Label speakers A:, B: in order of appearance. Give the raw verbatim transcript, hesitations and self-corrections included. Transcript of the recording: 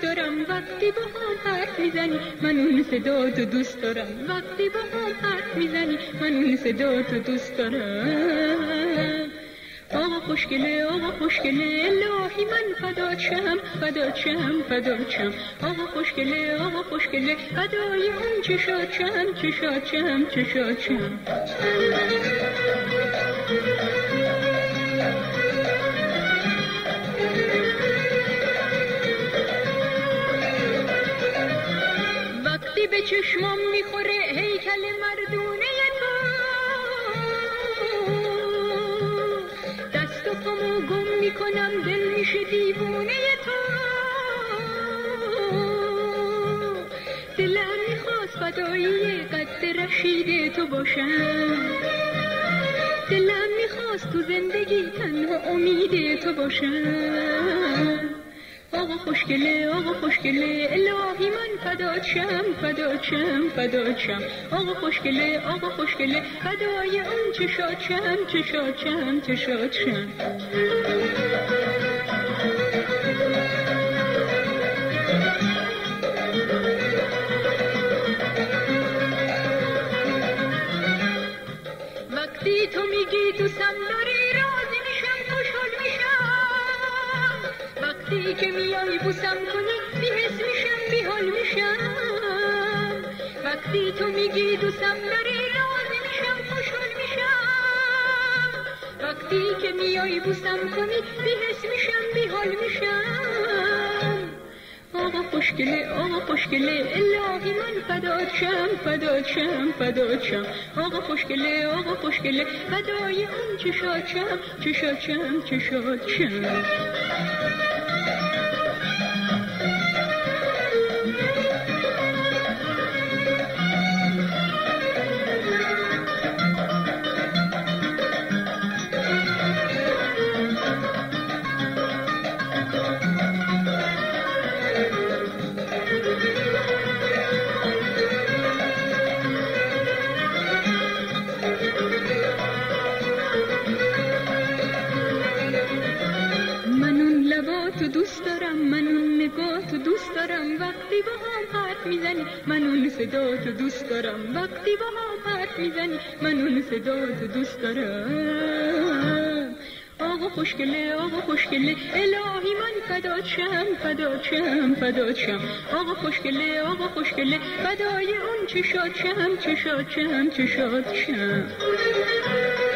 A: دارم وقتی با هم حرف میزنی، من اون صدا تو دوست دارم وقتی با هم حرف میزنی، من اون صدا تو دوست دارم. آقا خوشگله آقا خوشگله الهی من فدات شم فدات شم فدات شم. آقا خوشگله آقا خوشگله فدای اون چشات شم چشات شم چشات شم. وقتی به چشمم میخوره هیکل مردونه تو، دست و پامو گم میکنم دل میشه دیوونه تو. دلم میخواست فدایی قد رشید تو باشم، دلم میخواست تو زندگی تنها امید تو باشم. آقا خوشگله آقا خوشگله الهی من فدات شم فدات شم فدات شم. آقا خوشگله آقا خوشگله فدای اون چشات شم چشات شم چشات شم. وقتی تو میگی دوستم داری راضی میشم خوشحال میشم، وقتی که میای بوسم کنی بی‌حس میشم بیحال میشم. وقتی تو میگی دوستم داری راضی میشم خوشحال میشم، وقتی که میای بوسم کنی بی‌حس میشم بیحال میشم. آقا خوشگله آقا خوشگله الهی من فدات شم فدات شم فدات شم. آقا خوشگله آقا خوشگله فدای اون چشات شم چشات شم چشات شم. تو دوست دارم من اون نگاه تو دوست دارم وقتی با هم حرف میزنی، من اون صدا تو دوست دارم وقتی با هم حرف میزنی، من اون صدا تو دوست دارم. آقا خوشگله آقا خوشگله الهی من فدات شم فدات شم فدات شم. آقا خوشگله آقا خوشگله فدای اون چشات شم چشات شم چشات شم.